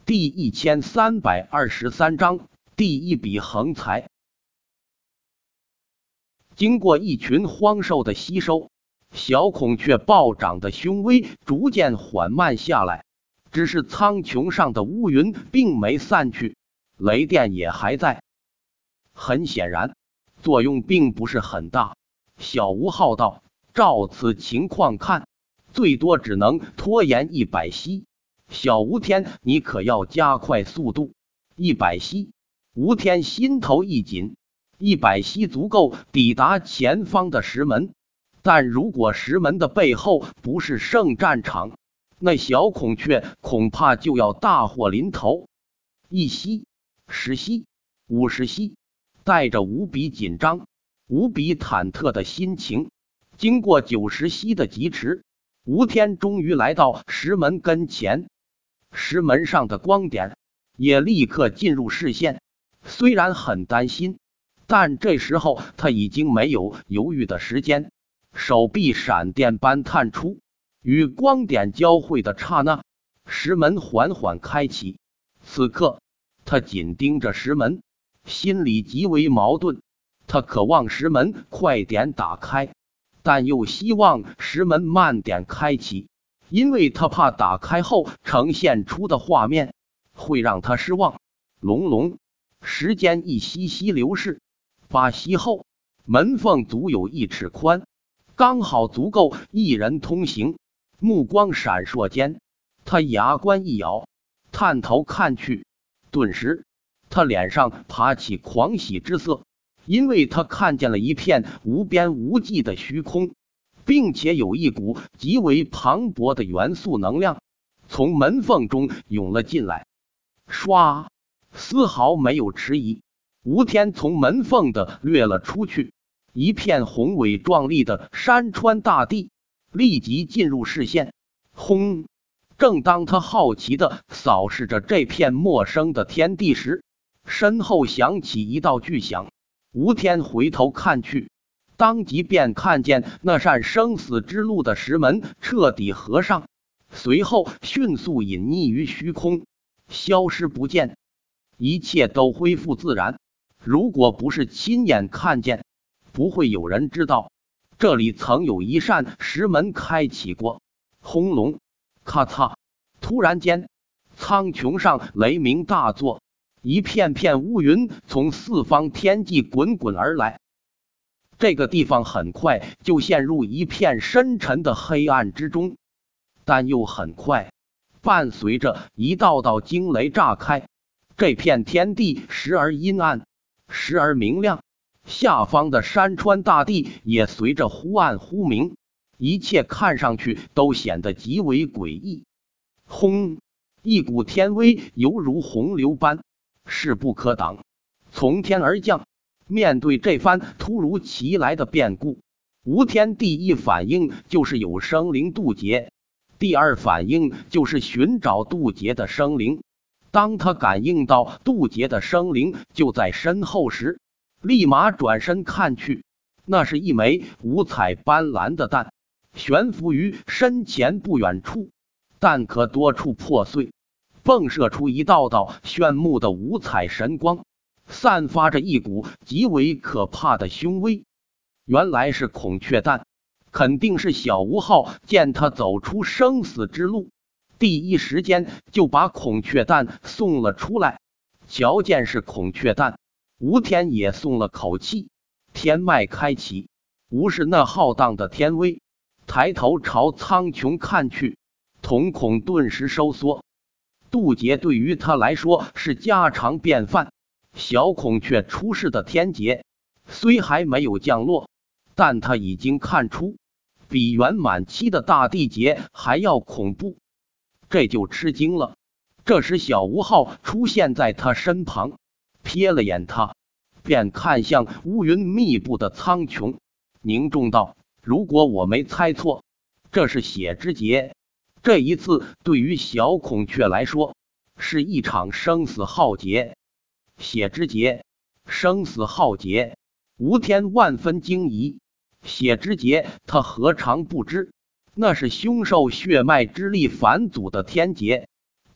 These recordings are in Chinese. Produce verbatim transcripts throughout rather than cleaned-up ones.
第一千三百二十三章第一笔横财。经过一群荒兽的吸收，小孔雀暴涨的凶威逐渐缓慢下来，只是苍穹上的乌云并没散去，雷电也还在。很显然，作用并不是很大。小吴号道：“照此情况看，最多只能拖延一百息。小吴天，你可要加快速度。”一百息，吴天心头一紧。一百息足够抵达前方的石门，但如果石门的背后不是圣战场，那小孔雀恐怕就要大祸临头。一息，十息，五十息，带着无比紧张、无比忐忑的心情，经过九十息的疾驰，吴天终于来到石门跟前。石门上的光点也立刻进入视线，虽然很担心，但这时候他已经没有犹豫的时间，手臂闪电般探出，与光点交汇的刹那，石门缓缓开启。此刻他紧盯着石门，心里极为矛盾。他渴望石门快点打开，但又希望石门慢点开启，因为他怕打开后呈现出的画面会让他失望。隆隆，时间一息息流逝，八息后，门缝足有一尺宽，刚好足够一人通行。目光闪烁间，他牙关一咬，探头看去，顿时他脸上爬起狂喜之色，因为他看见了一片无边无际的虚空，并且有一股极为磅礴的元素能量从门缝中涌了进来。唰，丝毫没有迟疑，吴天从门缝的掠了出去，一片宏伟壮丽的山川大地立即进入视线。轰！正当他好奇地扫视着这片陌生的天地时，身后响起一道巨响。吴天回头看去，当即便看见那扇生死之路的石门彻底合上，随后迅速隐匿于虚空，消失不见。一切都恢复自然。如果不是亲眼看见，不会有人知道这里曾有一扇石门开启过。轰隆，咔嚓！突然间，苍穹上雷鸣大作，一片片乌云从四方天际滚滚而来。这个地方很快就陷入一片深沉的黑暗之中，但又很快伴随着一道道惊雷炸开，这片天地时而阴暗，时而明亮，下方的山川大地也随着忽暗忽明，一切看上去都显得极为诡异。轰！一股天威犹如洪流般势不可挡，从天而降。面对这番突如其来的变故，吴天第一反应就是有生灵渡劫，第二反应就是寻找渡劫的生灵。当他感应到渡劫的生灵就在身后时，立马转身看去，那是一枚五彩斑斓的蛋，悬浮于身前不远处，蛋壳多处破碎，迸射出一道道炫目的五彩神光，散发着一股极为可怕的凶威。原来是孔雀蛋，肯定是小吴号见他走出生死之路，第一时间就把孔雀蛋送了出来。瞧见是孔雀蛋，吴天也松了口气，天脉开启，无视那浩荡的天威，抬头朝苍穹看去，瞳孔顿时收缩。渡劫对于他来说是家常便饭，小孔雀出世的天劫虽还没有降落，但他已经看出比圆满期的大地劫还要恐怖，这就吃惊了。这时小吴号出现在他身旁，瞥了眼他，便看向乌云密布的苍穹，凝重道：“如果我没猜错，这是血之劫。这一次对于小孔雀来说是一场生死浩劫。”血之劫，生死浩劫，吴天万分惊疑。血之劫他何尝不知，那是凶兽血脉之力返祖的天劫，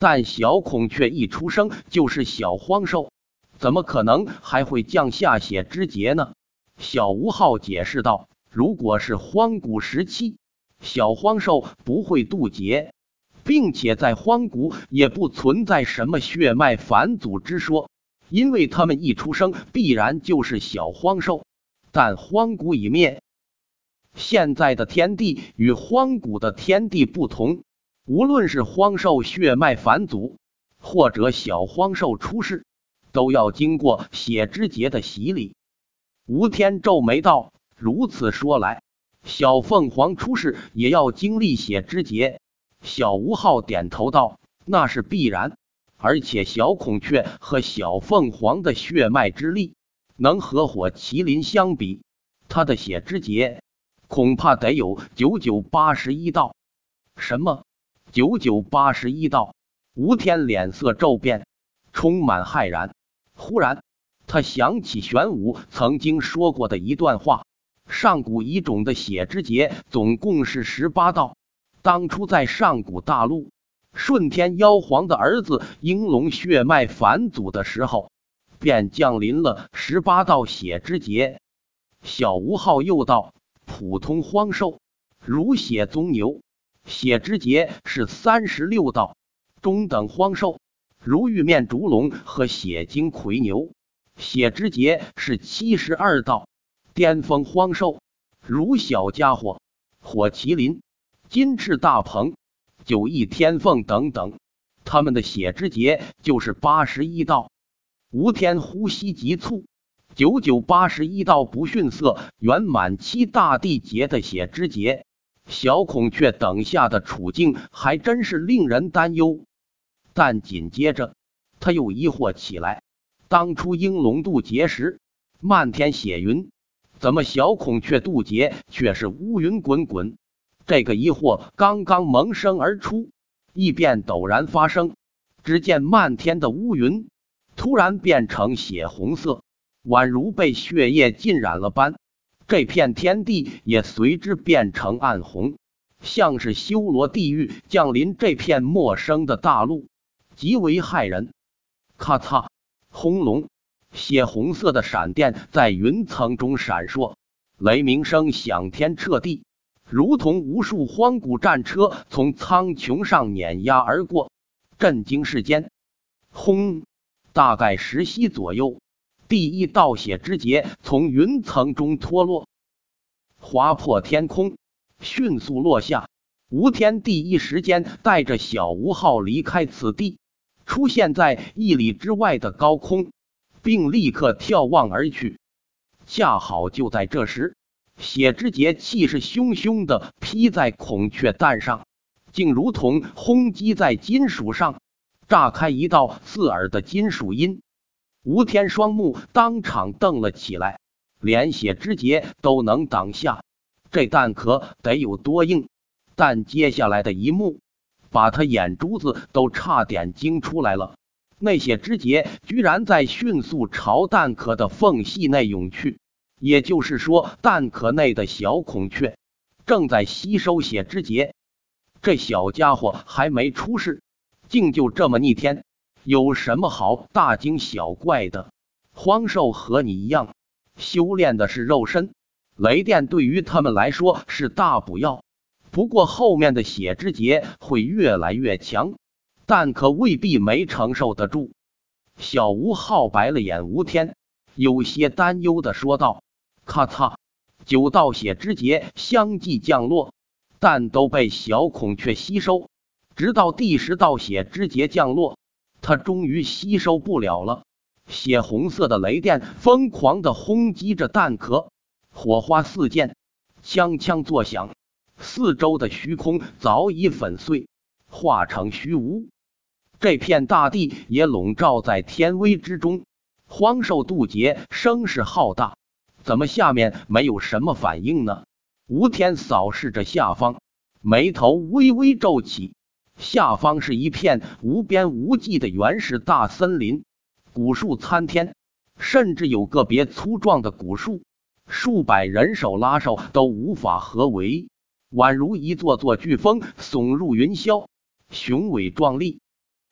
但小孔雀一出生就是小荒兽，怎么可能还会降下血之节呢？小吴号解释道，如果是荒古时期，小荒兽不会渡劫，并且在荒古也不存在什么血脉返祖之说，因为他们一出生必然就是小荒兽。但荒古已灭，现在的天地与荒古的天地不同，无论是荒兽血脉返祖，或者小荒兽出世，都要经过血之节的洗礼。吴天皱眉道，如此说来，小凤凰出世也要经历血之节。小吴号点头道，那是必然，而且小孔雀和小凤凰的血脉之力能和火麒麟相比，它的血之节恐怕得有九九八十一道。什么？九九八十一道？吴天脸色骤变，充满骇然。忽然他想起玄武曾经说过的一段话，上古遗种的血之节总共是十八道。当初在上古大陆，顺天妖皇的儿子应龙血脉返祖的时候，便降临了十八道血之节。小吴号又道，普通荒兽如血宗牛，血之节是三十六道；中等荒兽如玉面烛龙和血精魁牛，血之节是七十二道；巅峰荒兽如小家伙、火麒麟、金翅大鹏、九翼天凤等等，他们的血之节就是八十一道。吴天呼吸急促，九九八十一道不逊色圆满七大地劫的血之节，小孔雀等下的处境还真是令人担忧。但紧接着他又疑惑起来，当初应龙渡劫时漫天血云，怎么小孔雀渡劫却是乌云滚滚？这个疑惑刚刚萌生而出，异变陡然发生。只见漫天的乌云突然变成血红色，宛如被血液浸染了般，这片天地也随之变成暗红，像是修罗地狱降临这片陌生的大陆，极为骇人。咔嚓，轰隆，血红色的闪电在云层中闪烁，雷鸣声响天彻地，如同无数荒古战车从苍穹上碾压而过，震惊世间。轰！大概十息左右，第一道血之节从云层中脱落，划破天空，迅速落下。吴天第一时间带着小吴号离开此地，出现在一里之外的高空，并立刻眺望而去。恰好就在这时，血之节气势汹汹地劈在孔雀蛋上，竟如同轰击在金属上，炸开一道刺耳的金属音。吴天双目当场瞪了起来，连血之节都能挡下，这蛋壳得有多硬？但接下来的一幕把他眼珠子都差点惊出来了，那血之节居然在迅速朝蛋壳的缝隙内涌去，也就是说蛋壳内的小孔雀正在吸收血之节。这小家伙还没出世，竟就这么逆天，有什么好大惊小怪的？荒兽和你一样，修炼的是肉身，雷电对于他们来说是大补药，不过后面的血之节会越来越强，但可未必没承受得住。小吴号白了眼吴天，有些担忧的说道。咔嚓，九道血之节相继降落，但都被小孔雀吸收，直到第十道血之节降落，它终于吸收不了了。血红色的雷电疯狂地轰击着蛋壳，火花四溅，锵锵作响，四周的虚空早已粉碎，化成虚无。这片大地也笼罩在天威之中。荒兽渡劫声势浩大，怎么下面没有什么反应呢？吴天扫视着下方，眉头微微皱起。下方是一片无边无际的原始大森林，古树参天，甚至有个别粗壮的古树，数百人手拉手都无法合围，宛如一座座巨峰耸入云霄，雄伟壮丽。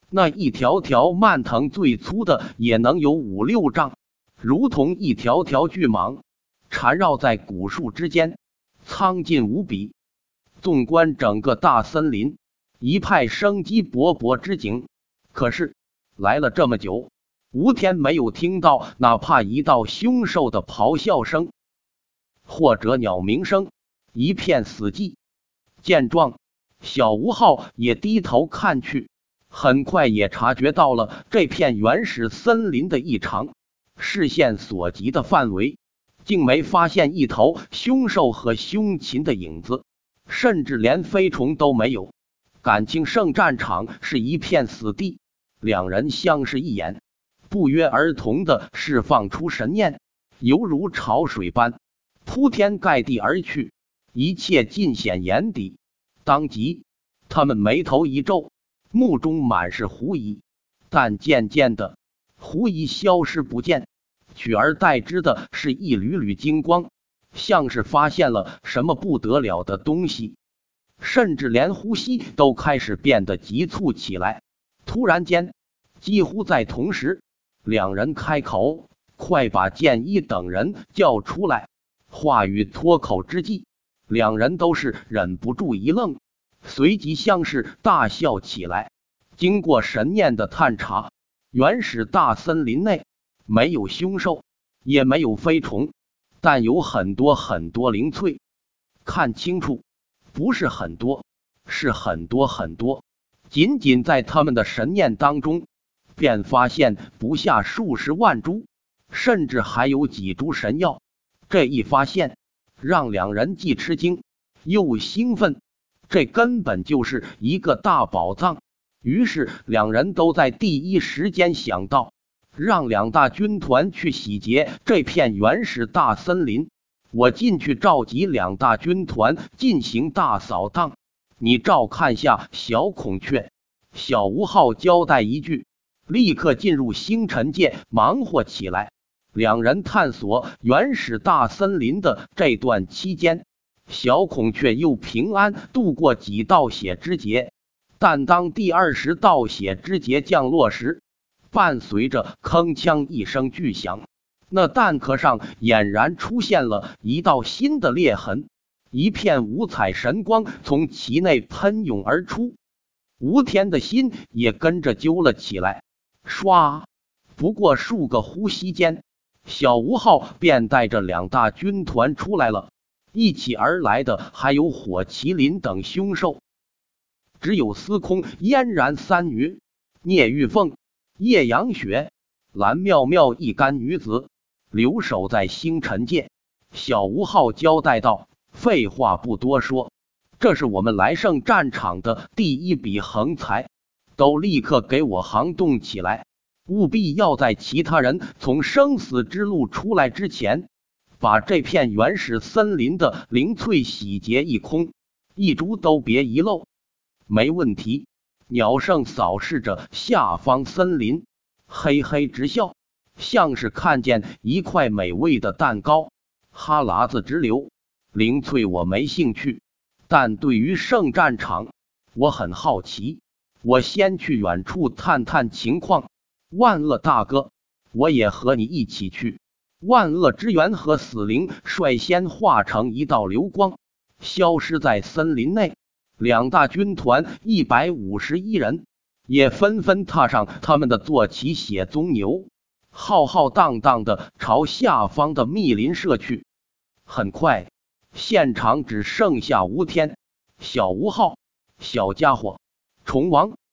那一条条蔓藤最粗的也能有五六丈，如同一条条巨蟒缠绕在古树之间，苍劲无比。纵观整个大森林，一派生机勃勃之景。可是来了这么久，吴天没有听到哪怕一道凶兽的咆哮声，或者鸟鸣声，一片死寂。见状，小吴昊也低头看去，很快也察觉到了这片原始森林的异常。视线所及的范围，竟没发现一头凶兽和凶禽的影子，甚至连飞虫都没有。感情圣战场是一片死地。两人相视一眼，不约而同地释放出神念，犹如潮水般铺天盖地而去，一切尽显眼底。当即他们眉头一皱，目中满是狐疑，但渐渐的狐疑消失不见，取而代之的是一缕缕金光，像是发现了什么不得了的东西，甚至连呼吸都开始变得急促起来。突然间，几乎在同时，两人开口：“快把剑一等人叫出来！”话语脱口之际，两人都是忍不住一愣，随即像是大笑起来。经过神念的探查，原始大森林内没有凶兽，也没有飞虫，但有很多很多灵翠。看清楚，不是很多，是很多很多。仅仅在他们的神念当中，便发现不下数十万株，甚至还有几株神药。这一发现让两人既吃惊又兴奋，这根本就是一个大宝藏。于是两人都在第一时间想到，让两大军团去洗劫这片原始大森林。我进去召集两大军团进行大扫荡，你照看下小孔雀。小吴昊交代一句，立刻进入星辰界忙活起来。两人探索原始大森林的这段期间，小孔雀又平安度过几道血之劫。但当第二十道血之劫降落时，伴随着铿锵一声巨响，那蛋壳上俨然出现了一道新的裂痕，一片五彩神光从其内喷涌而出。吴天的心也跟着揪了起来，唰！不过数个呼吸间，小吴昊便带着两大军团出来了，一起而来的还有火麒麟等凶兽。只有司空嫣然三女、聂玉凤、叶阳雪、蓝妙妙一干女子留守在星辰界。小吴昊交代道：“废话不多说，这是我们来胜战场的第一笔横财，都立刻给我行动起来，务必要在其他人从生死之路出来之前，把这片原始森林的灵翠洗劫一空，一株都别遗漏。”没问题。鸟圣扫视着下方森林，嘿嘿直笑，像是看见一块美味的蛋糕，哈喇子直流。灵翠我没兴趣，但对于圣战场我很好奇，我先去远处探探情况。万恶大哥，我也和你一起去。万恶之源和死灵率先化成一道流光，消失在森林内。两大军团一百五十一人也纷纷踏上他们的坐骑血宗牛，浩浩荡荡的朝下方的密林射去。很快，现场只剩下吴天、小吴昊、小家伙、虫王、